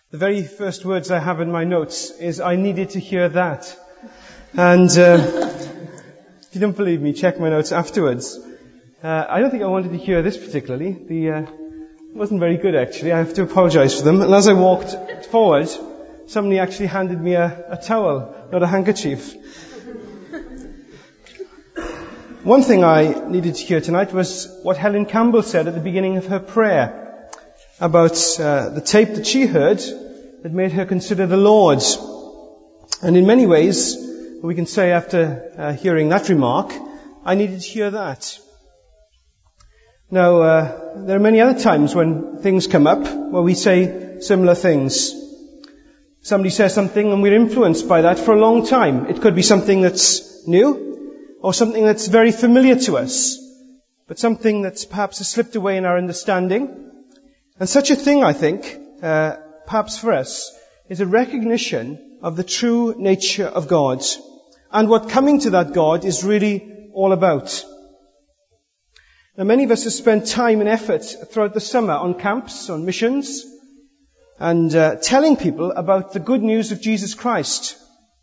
The very first words I have in my notes is, I needed to hear that. And if you don't believe me, check my notes afterwards. I don't think I wanted to hear this particularly. It wasn't very good, actually. I have to apologize for them. And as I walked forward, somebody actually handed me a towel, not a handkerchief. One thing I needed to hear tonight was what Helen Campbell said at the beginning of her prayer about the tape that she heard that made her consider the Lord. And in many ways, we can say after hearing that remark, I needed to hear that. Now, there are many other times when things come up where we say similar things. Somebody says something and we're influenced by that for a long time. It could be something that's new or something that's very familiar to us, but something that's perhaps has slipped away in our understanding. And such a thing, I think, perhaps for us, is a recognition of the true nature of God and what coming to that God is really all about. Now, many of us have spent time and effort throughout the summer on camps, on missions, and telling people about the good news of Jesus Christ.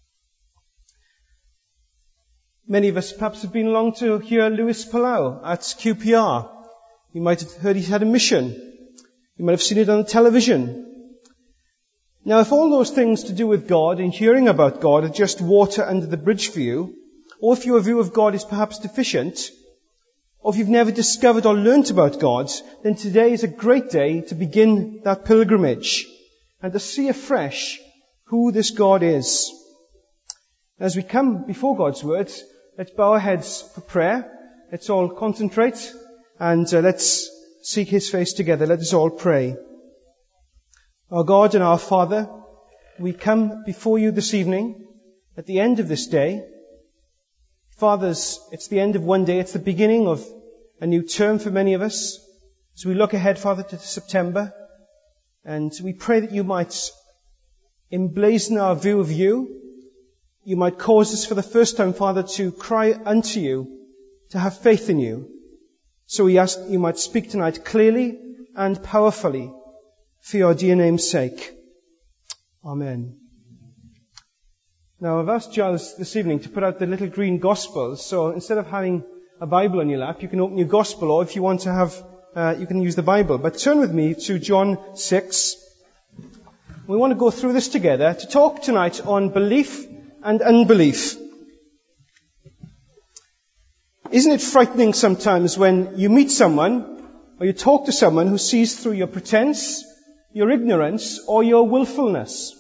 Many of us perhaps have been along to hear Luis Palau at QPR. You might have heard he had a mission. You might have seen it on the television. Now, if all those things to do with God and hearing about God are just water under the bridge for you, or if your view of God is perhaps deficient, or if you've never discovered or learnt about God, then today is a great day to begin that pilgrimage and to see afresh who this God is. As we come before God's Word, let's bow our heads for prayer. Let's all concentrate and let's seek His face together. Let us all pray. Our God and our Father, we come before you this evening at the end of this day. Fathers, it's the end of one day. It's the beginning of a new term for many of us. As we look ahead, Father, to September, and we pray that you might emblazon our view of you. You might cause us for the first time, Father, to cry unto you, to have faith in you. So we ask you might speak tonight clearly and powerfully for your dear name's sake. Amen. Now, I've asked Giles this evening to put out the little green Gospels. So instead of having a Bible on your lap, you can open your Gospel, or if you want to have, you can use the Bible. But turn with me to John 6. We want to go through this together to talk tonight on belief and unbelief. Isn't it frightening sometimes when you meet someone or you talk to someone who sees through your pretense, your ignorance, or your willfulness?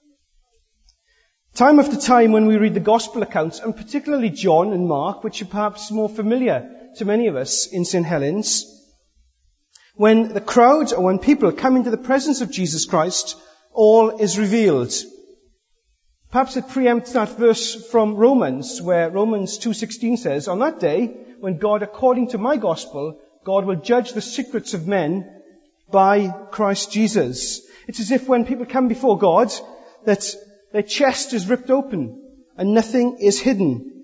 Time after time when we read the Gospel accounts, and particularly John and Mark, which are perhaps more familiar to many of us in St. Helens, when the crowd or when people come into the presence of Jesus Christ, all is revealed. Perhaps it preempts that verse from Romans, where Romans 2:16 says, on that day, when God, according to my gospel, God will judge the secrets of men by Christ Jesus. It's as if when people come before God, that their chest is ripped open and nothing is hidden.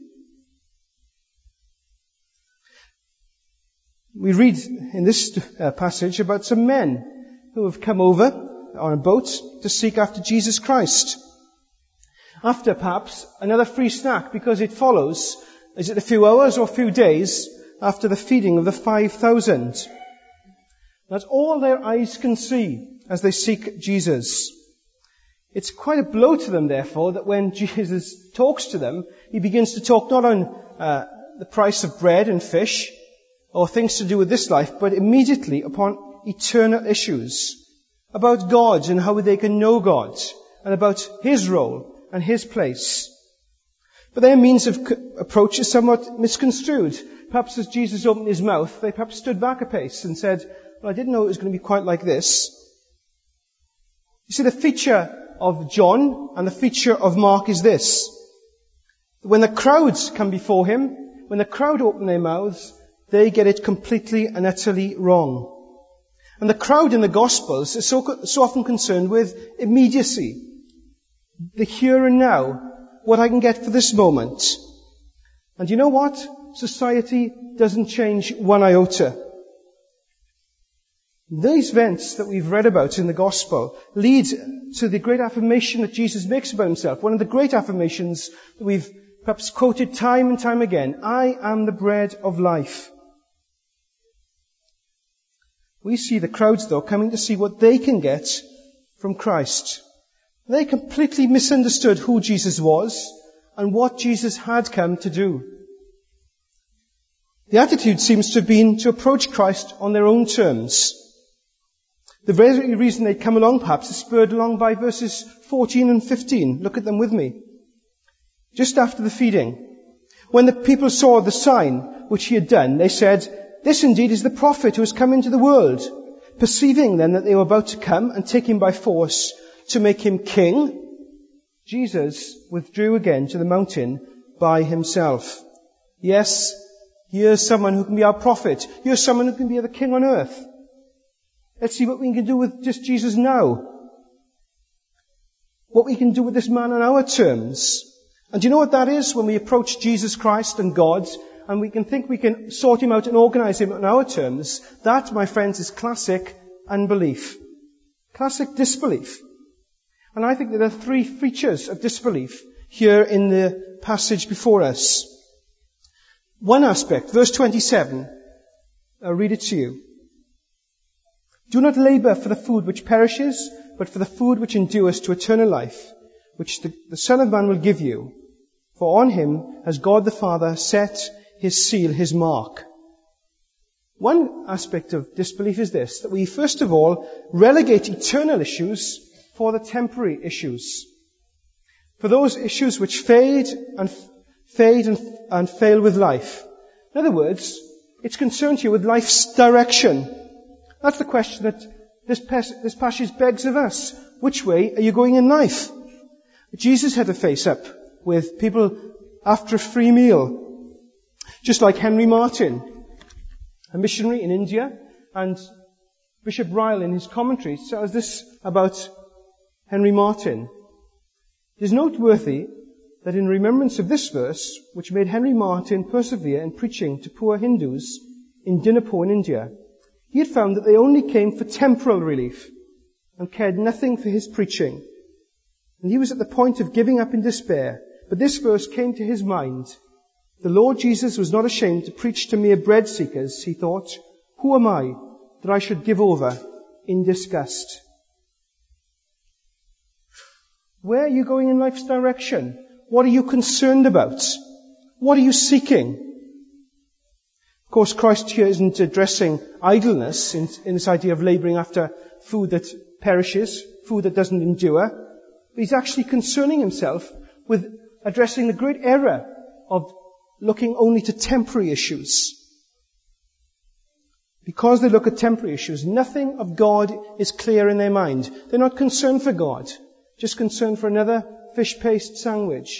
We read in this passage about some men who have come over on a boat to seek after Jesus Christ. After perhaps another free snack, because it follows, is it a few hours or a few days after the feeding of the 5,000? That's all their eyes can see as they seek Jesus. It's quite a blow to them, therefore, that when Jesus talks to them, he begins to talk not on the price of bread and fish or things to do with this life, but immediately upon eternal issues, about God and how they can know God, and about His role and His place. But their means of approach is somewhat misconstrued. Perhaps as Jesus opened His mouth, they perhaps stood back a pace and said, well, I didn't know it was going to be quite like this. You see, the feature of John and the feature of Mark is this. When the crowds come before Him, when the crowd open their mouths, they get it completely and utterly wrong. And the crowd in the Gospels is so often concerned with immediacy. The here and now, what I can get for this moment. And you know what? Society doesn't change one iota. These events that we've read about in the Gospel lead to the great affirmation that Jesus makes about himself. One of the great affirmations that we've perhaps quoted time and time again. I am the bread of life. We see the crowds, though, coming to see what they can get from Christ. They completely misunderstood who Jesus was and what Jesus had come to do. The attitude seems to have been to approach Christ on their own terms. The very reason they come along, perhaps, is spurred along by verses 14 and 15. Look at them with me. Just after the feeding, when the people saw the sign which he had done, they said, "This indeed is the prophet who has come into the world." Perceiving then that they were about to come and take him by force to make him king, Jesus withdrew again to the mountain by himself. Yes, here's someone who can be our prophet. Here's someone who can be the king on earth. Let's see what we can do with just Jesus now. What we can do with this man on our terms. And do you know what that is? When we approach Jesus Christ and God, and we can think we can sort him out and organize him on our terms, that, my friends, is classic unbelief. Classic disbelief. And I think there are three features of disbelief here in the passage before us. One aspect, verse 27, I'll read it to you. Do not labor for the food which perishes, but for the food which endures to eternal life, which the Son of Man will give you. For on him has God the Father set his seal, his mark. One aspect of disbelief is this, that we first of all relegate eternal issues for the temporary issues. For those issues which fade and fail with life. In other words, it's concerned here with life's direction. That's the question that this passage begs of us. Which way are you going in life? Jesus had to face up with people after a free meal. Just like Henry Martin, a missionary in India, and Bishop Ryle in his commentary tells this about Henry Martin. It is noteworthy that in remembrance of this verse, which made Henry Martin persevere in preaching to poor Hindus in Dinapur in India, he had found that they only came for temporal relief and cared nothing for his preaching. And he was at the point of giving up in despair. But this verse came to his mind. The Lord Jesus was not ashamed to preach to mere bread seekers, he thought. Who am I that I should give over in disgust? Where are you going in life's direction? What are you concerned about? What are you seeking? Of course, Christ here isn't addressing idleness in this idea of labouring after food that perishes, food that doesn't endure. But he's actually concerning himself with addressing the great error of looking only to temporary issues. Because they look at temporary issues, nothing of God is clear in their mind. They're not concerned for God, just concerned for another fish paste sandwich.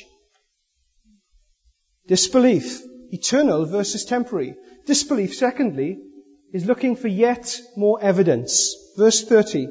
Disbelief, eternal versus temporary. Disbelief, secondly, is looking for yet more evidence. Verse 30.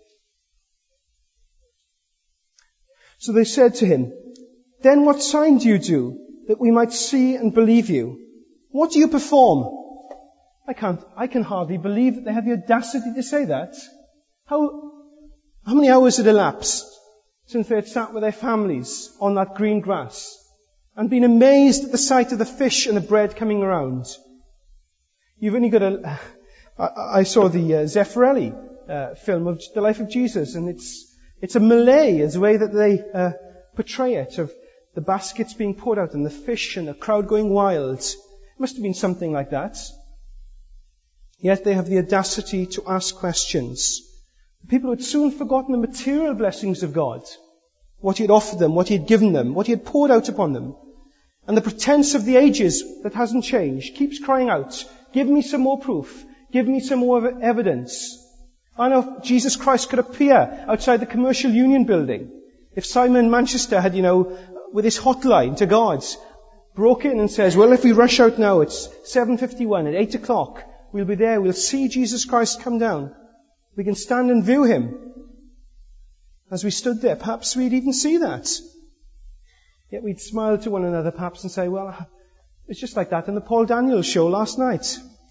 So they said to him, "Then what sign do you do, that we might see and believe you? What do you perform?" I can hardly believe that they had the audacity to say that. How many hours had elapsed since they had sat with their families on that green grass and been amazed at the sight of the fish and the bread coming around? You've only got I saw the Zeffirelli film of the life of Jesus, and it's a melee as the way that they portray it, of the baskets being poured out and the fish and the crowd going wild. It must have been something like that. Yet they have the audacity to ask questions. The people had soon forgotten the material blessings of God, what he had offered them, what he had given them, what he had poured out upon them. And the pretense of the ages that hasn't changed keeps crying out, "Give me some more proof. Give me some more evidence." I know Jesus Christ could appear outside the Commercial Union building. If Simon Manchester had, with his hotline to God, broke in and says, "Well, if we rush out now, it's 7:51, at 8 o'clock, we'll be there, we'll see Jesus Christ come down. We can stand and view him." As we stood there, perhaps we'd even see that. Yet we'd smile to one another perhaps and say, "Well, it's just like that in the Paul Daniels show last night.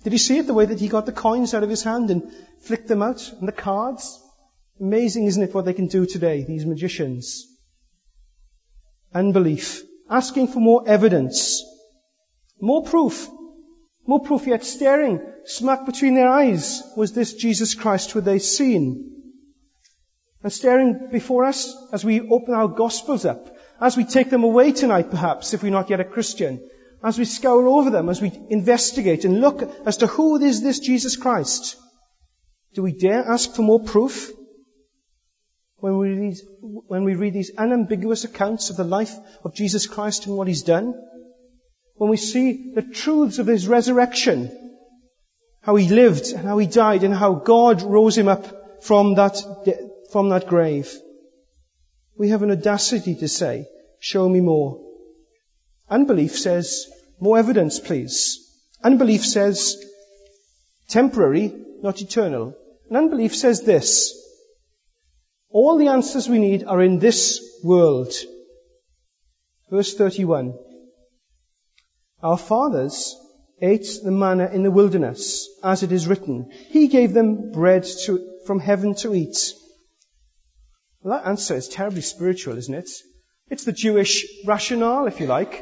Did you see it? The way that he got the coins out of his hand and flicked them out, and the cards? Amazing, isn't it, what they can do today, these magicians? Unbelief. Asking for more evidence. More proof. More proof, yet staring smack between their eyes was this Jesus Christ who they'd seen. And staring before us as we open our Gospels up, as we take them away tonight perhaps, if we're not yet a Christian, as we scour over them, as we investigate and look as to who is this Jesus Christ. Do we dare ask for more proof? When we read these unambiguous accounts of the life of Jesus Christ and what He's done, when we see the truths of His resurrection, how He lived and how He died and how God rose Him up from that grave, we have an audacity to say, show me more. Unbelief says, more evidence, please. Unbelief says, temporary, not eternal. And unbelief says this, all the answers we need are in this world. Verse 31. Our fathers ate the manna in the wilderness, as it is written. He gave them bread from heaven to eat. Well, that answer is terribly spiritual, isn't it? It's the Jewish rationale, if you like.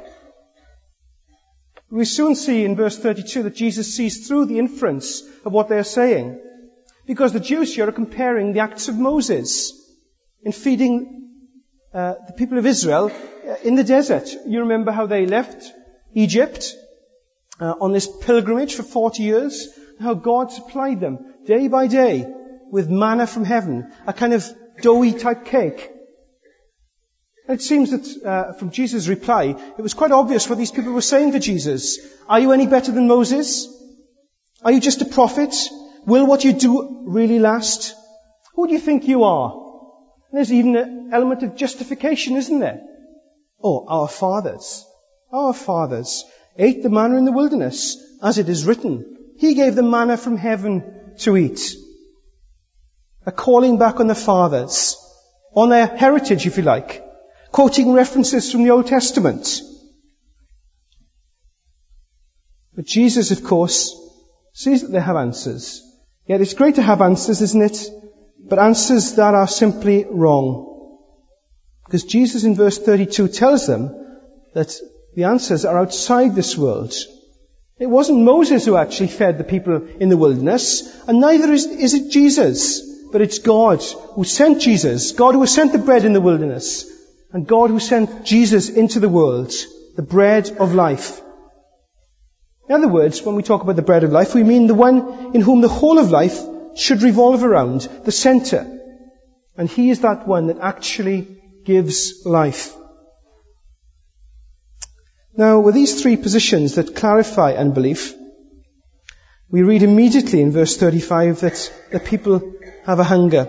We soon see in verse 32 that Jesus sees through the inference of what they're saying. Because the Jews here are comparing the acts of Moses in feeding the people of Israel in the desert. You remember how they left Egypt on this pilgrimage for 40 years, and how God supplied them day by day with manna from heaven, a kind of doughy type cake. And it seems that from Jesus' reply, it was quite obvious what these people were saying to Jesus. Are you any better than Moses? Are you just a prophet? Will what you do really last? Who do you think you are? And there's even an element of justification, isn't there? Oh, our fathers ate the manna in the wilderness, as it is written. He gave them manna from heaven to eat. A calling back on the fathers, on their heritage, if you like, quoting references from the Old Testament. But Jesus, of course, sees that they have answers. Yet it's great to have answers, isn't it? But answers that are simply wrong. Because Jesus in verse 32 tells them that the answers are outside this world. It wasn't Moses who actually fed the people in the wilderness, and neither is it Jesus, but it's God who sent Jesus, God who sent the bread in the wilderness, and God who sent Jesus into the world, the bread of life. In other words, when we talk about the bread of life, we mean the one in whom the whole of life should revolve around, the center. And He is that one that actually gives life. Now, with these three positions that clarify unbelief, we read immediately in verse 35 that the people have a hunger.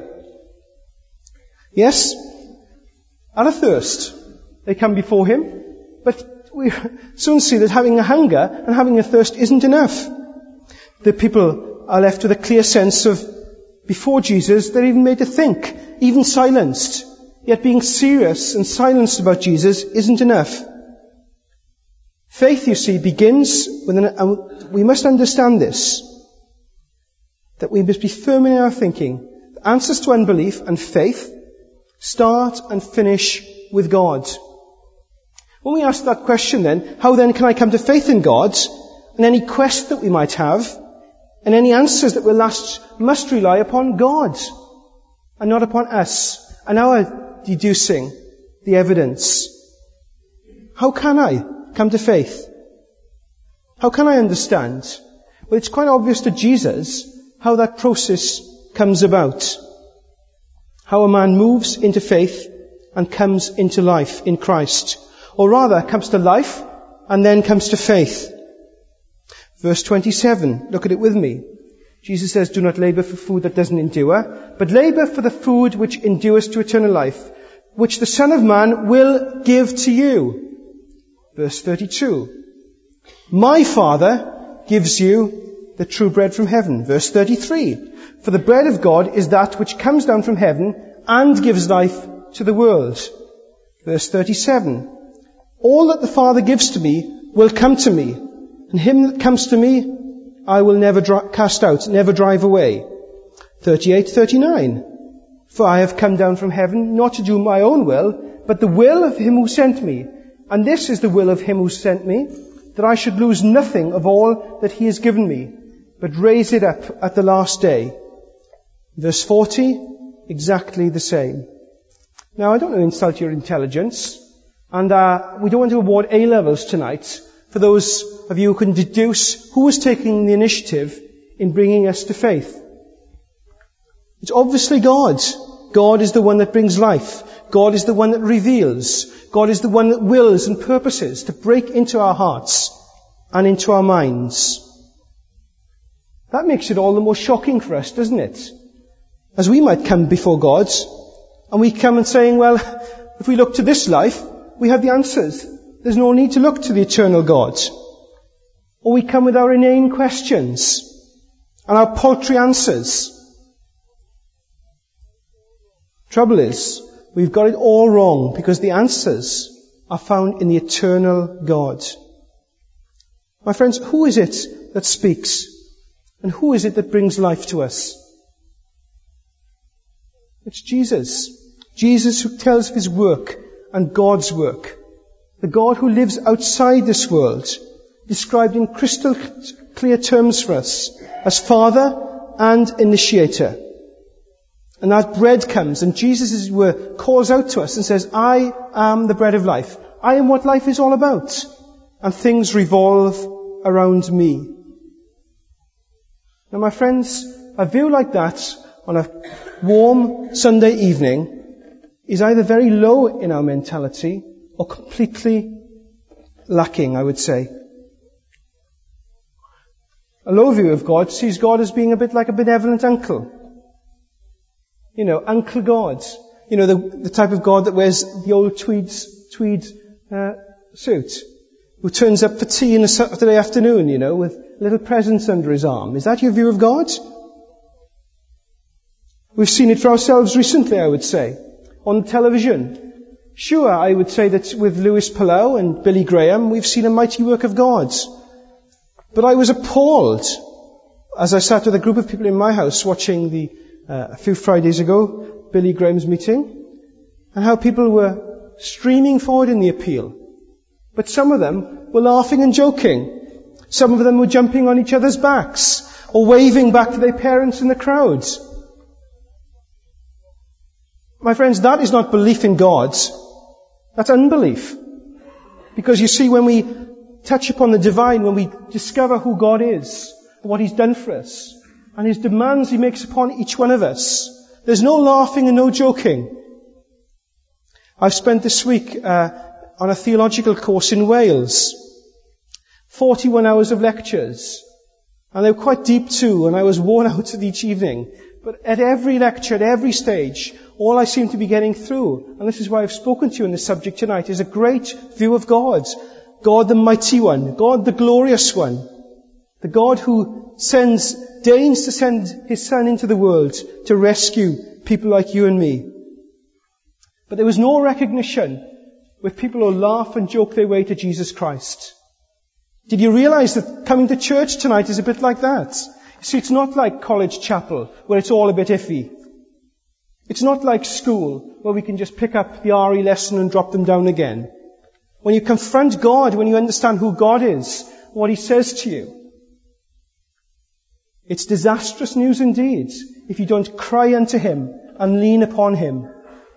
Yes, and a thirst. They come before Him, but we soon see that having a hunger and having a thirst isn't enough. The people are left with a clear sense of, before Jesus, they're even made to think, even silenced. Yet being serious and silenced about Jesus isn't enough. Faith, you see, begins with and we must understand this, that we must be firm in our thinking. The answers to unbelief and faith start and finish with God. When we ask that question then, how then can I come to faith in God? And any quest that we might have, and any answers that will last, must rely upon God, and not upon us, and our deducing the evidence. How can I come to faith? How can I understand? Well, it's quite obvious to Jesus how that process comes about. How a man moves into faith and comes into life in Christ. Or rather, comes to life and then comes to faith. Verse 27, look at it with me. Jesus says, do not labor for food that doesn't endure, but labor for the food which endures to eternal life, which the Son of Man will give to you. Verse 32. My Father gives you the true bread from heaven. Verse 33. For the bread of God is that which comes down from heaven and gives life to the world. Verse 37. All that the Father gives to me will come to me, and him that comes to me I will never cast out, never drive away. 38:39. For I have come down from heaven not to do my own will, but the will of him who sent me. And this is the will of him who sent me, that I should lose nothing of all that he has given me, but raise it up at the last day. Verse 40, exactly the same. Now, I don't want to insult your intelligence, and we don't want to award A-levels tonight for those of you who can deduce who is taking the initiative in bringing us to faith. It's obviously God. God is the one that brings life. God is the one that reveals. God is the one that wills and purposes to break into our hearts and into our minds. That makes it all the more shocking for us, doesn't it? As we might come before God, and we come and saying, well, if we look to this life, we have the answers. There's no need to look to the eternal God. Or we come with our inane questions and our paltry answers. Trouble is, we've got it all wrong because the answers are found in the eternal God. My friends, who is it that speaks? And who is it that brings life to us? It's Jesus. Jesus who tells of his work and God's work. The God who lives outside this world, described in crystal clear terms for us as Father and Initiator. And that bread comes, and Jesus, as it were, calls out to us and says, I am the bread of life. I am what life is all about. And things revolve around me. Now, my friends, a view like that on a warm Sunday evening is either very low in our mentality or completely lacking, I would say. A low view of God sees God as being a bit like a benevolent uncle. You know, Uncle God. You know, the type of God that wears the old tweed suit. Who turns up for tea on a Saturday afternoon, you know, with little presents under his arm. Is that your view of God? We've seen it for ourselves recently, I would say, on television. Sure, I would say that with Lewis Palau and Billy Graham, we've seen a mighty work of God. But I was appalled as I sat with a group of people in my house watching a few Fridays ago, Billy Graham's meeting, and how people were streaming forward in the appeal. But some of them were laughing and joking. Some of them were jumping on each other's backs or waving back to their parents in the crowds. My friends, that is not belief in God. That's unbelief. Because you see, when we touch upon the divine, when we discover who God is, what he's done for us, and his demands he makes upon each one of us, there's no laughing and no joking. I've spent this week on a theological course in Wales. 41 hours of lectures. And they were quite deep too, and I was worn out at each evening. But at every lecture, at every stage, all I seem to be getting through, and this is why I've spoken to you on this subject tonight, is a great view of God. God the mighty one. God the glorious one. The God who deigns to send his Son into the world to rescue people like you and me. But there was no recognition with people who laugh and joke their way to Jesus Christ. Did you realize that coming to church tonight is a bit like that? You see, it's not like college chapel, where it's all a bit iffy. It's not like school, where we can just pick up the RE lesson and drop them down again. When you confront God, when you understand who God is, what he says to you, it's disastrous news indeed if you don't cry unto him and lean upon him.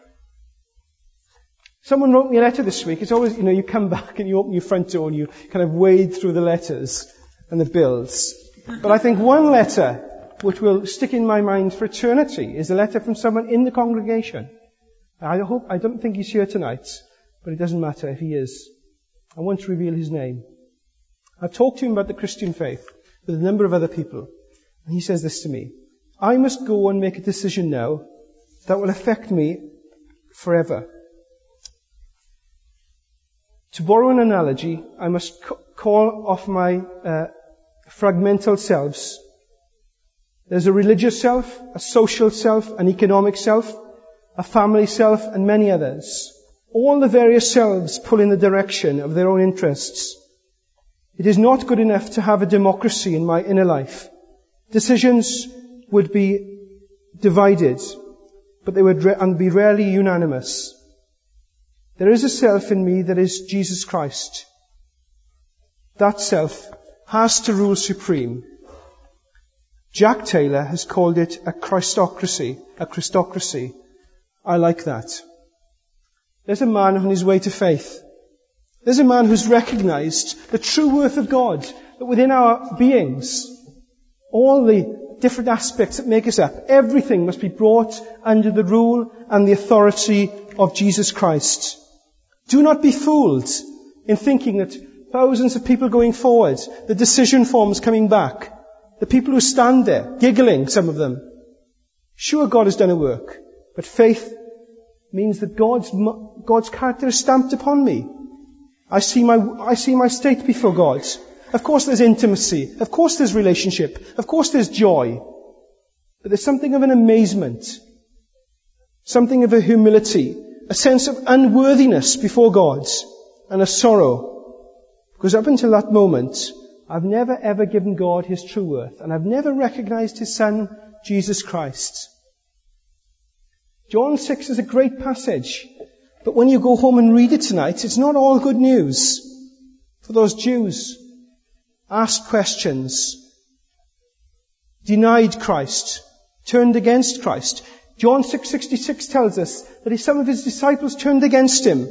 Someone wrote me a letter this week. It's always, you come back and you open your front door and you kind of wade through the letters and the bills. But I think one letter which will stick in my mind for eternity is a letter from someone in the congregation. I don't think he's here tonight, but it doesn't matter if he is. I won't reveal his name. I've talked to him about the Christian faith with a number of other people. And he says this to me: I must go and make a decision now that will affect me forever. To borrow an analogy, I must call off my fragmental selves. There's a religious self, a social self, an economic self, a family self, and many others. All the various selves pull in the direction of their own interests. It is not good enough to have a democracy in my inner life. Decisions would be divided, but they would be rarely unanimous. There is a self in me that is Jesus Christ. That self has to rule supreme. Jack Taylor has called it a Christocracy. I like that. There's a man on his way to faith. There's a man who's recognized the true worth of God, that within our beings, all the different aspects that make us up, everything must be brought under the rule and the authority of Jesus Christ. Do not be fooled in thinking that thousands of people going forward, the decision forms coming back, the people who stand there, giggling, some of them. Sure, God has done a work, but faith means that God's character is stamped upon me. I see my state before God. Of course there's intimacy. Of course there's relationship. Of course there's joy. But there's something of an amazement, something of a humility, a sense of unworthiness before God, and a sorrow. Because up until that moment, I've never ever given God His true worth, and I've never recognized His Son, Jesus Christ. John 6 is a great passage, but when you go home and read it tonight, it's not all good news for those Jews. Asked questions, denied Christ, turned against Christ. John 6:66 tells us that some of His disciples turned against Him.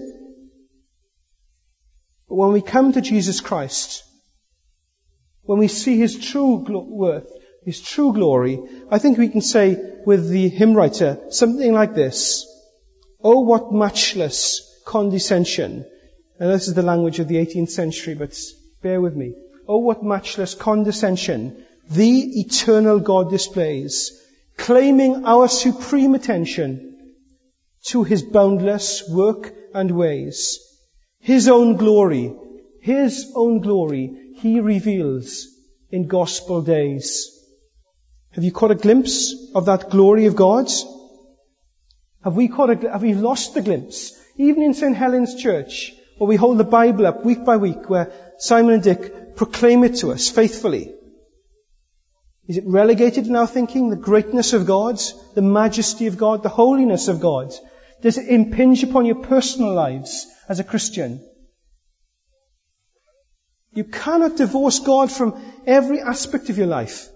But when we come to Jesus Christ, when we see His true worth, His true glory, I think we can say with the hymn writer something like this: "Oh, what matchless condescension." And this is the language of the 18th century, but bear with me. Oh, what matchless condescension the eternal God displays, claiming our supreme attention to His boundless work and ways. His own glory, He reveals in gospel days. Have you caught a glimpse of that glory of God? Have we lost the glimpse? Even in St. Helen's Church, where we hold the Bible up week by week, where Simon and Dick proclaim it to us faithfully. Is it relegated in our thinking, the greatness of God, the majesty of God, the holiness of God? Does it impinge upon your personal lives as a Christian? You cannot divorce God from every aspect of your life.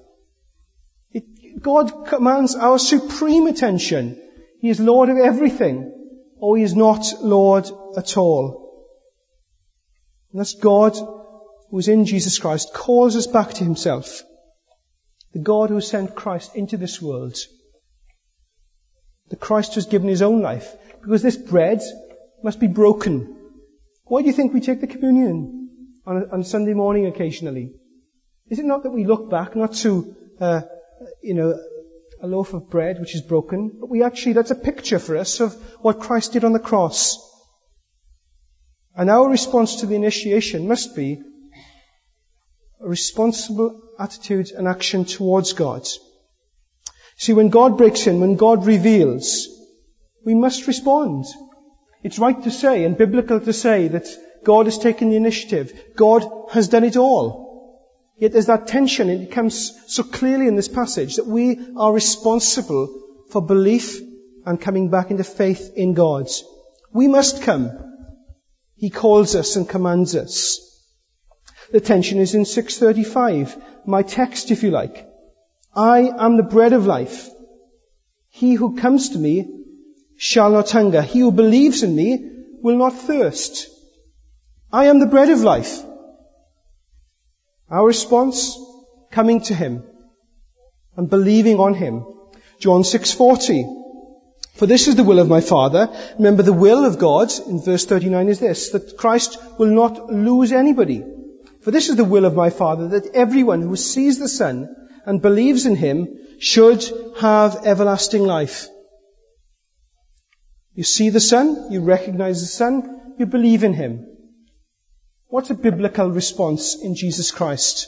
God commands our supreme attention. He is Lord of everything, or He is not Lord at all. And thus God, who is in Jesus Christ, calls us back to Himself. The God who sent Christ into this world. The Christ who has given His own life. Because this bread must be broken. Why do you think we take the communion on Sunday morning occasionally? Is it not that we look back, not to, a loaf of bread which is broken, but that's a picture for us of what Christ did on the cross. And our response to the initiation must be a responsible attitude and action towards God. See, when God breaks in, when God reveals, we must respond. It's right to say and biblical to say that God has taken the initiative. God has done it all. Yet there's that tension, and it comes so clearly in this passage, that we are responsible for belief and coming back into faith in God. We must come. He calls us and commands us. The tension is in 6:35, my text if you like. I am the bread of life. He who comes to me shall not hunger. He who believes in me will not thirst. I am the bread of life. Our response, coming to Him and believing on Him. John 6:40. For this is the will of my Father. Remember, the will of God in verse 39 is this, that Christ will not lose anybody. For this is the will of my Father, that everyone who sees the Son and believes in Him should have everlasting life. You see the Son, you recognize the Son, you believe in Him. What's a biblical response in Jesus Christ?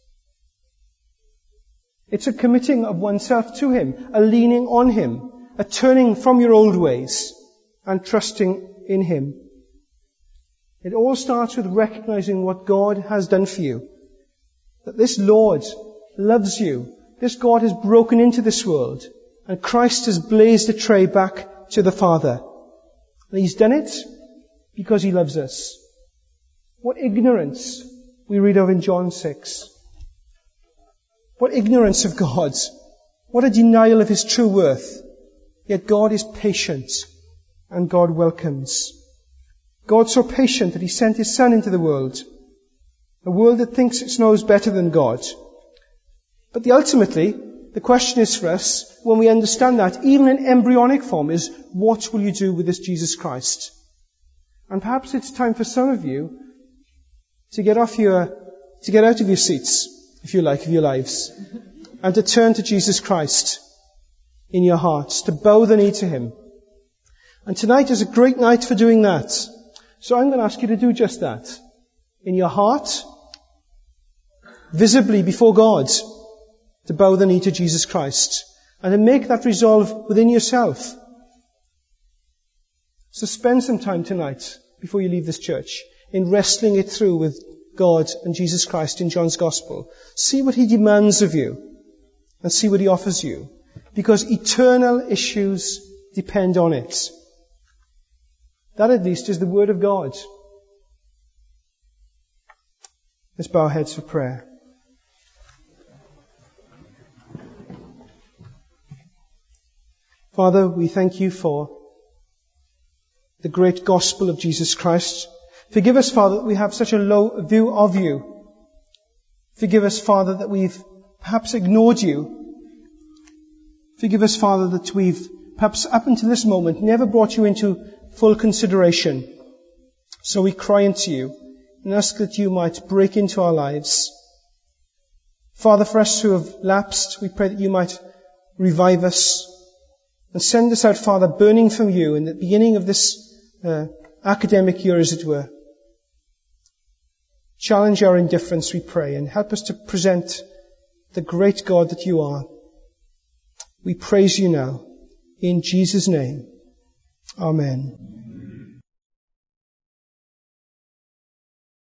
It's a committing of oneself to Him, a leaning on Him, a turning from your old ways and trusting in Him. It all starts with recognizing what God has done for you. That this Lord loves you. This God has broken into this world. And Christ has blazed a trail back to the Father. And He's done it because He loves us. What ignorance we read of in John 6. What ignorance of God. What a denial of His true worth. Yet God is patient and God welcomes. God's so patient that He sent His Son into the world. A world that thinks it knows better than God. But ultimately, the question is for us, when we understand that, even in embryonic form, is what will you do with this Jesus Christ? And perhaps it's time for some of you to get out of your seats, if you like, of your lives, and to turn to Jesus Christ in your hearts, to bow the knee to Him. And tonight is a great night for doing that. So I'm going to ask you to do just that. In your heart, visibly before God, to bow the knee to Jesus Christ, and to make that resolve within yourself. So spend some time tonight, before you leave this church, in wrestling it through with God and Jesus Christ in John's Gospel. See what He demands of you, and see what He offers you. Because eternal issues depend on it. That at least is the Word of God. Let's bow our heads for prayer. Father, we thank You for the great gospel of Jesus Christ. Forgive us, Father, that we have such a low view of You. Forgive us, Father, that we've perhaps ignored You. Forgive us, Father, that we've perhaps up until this moment never brought You into full consideration. So we cry unto You and ask that You might break into our lives. Father, for us who have lapsed, we pray that You might revive us and send us out, Father, burning from You in the beginning of this academic year, as it were. Challenge our indifference, we pray, and help us to present the great God that You are. We praise You now. In Jesus' name. Amen.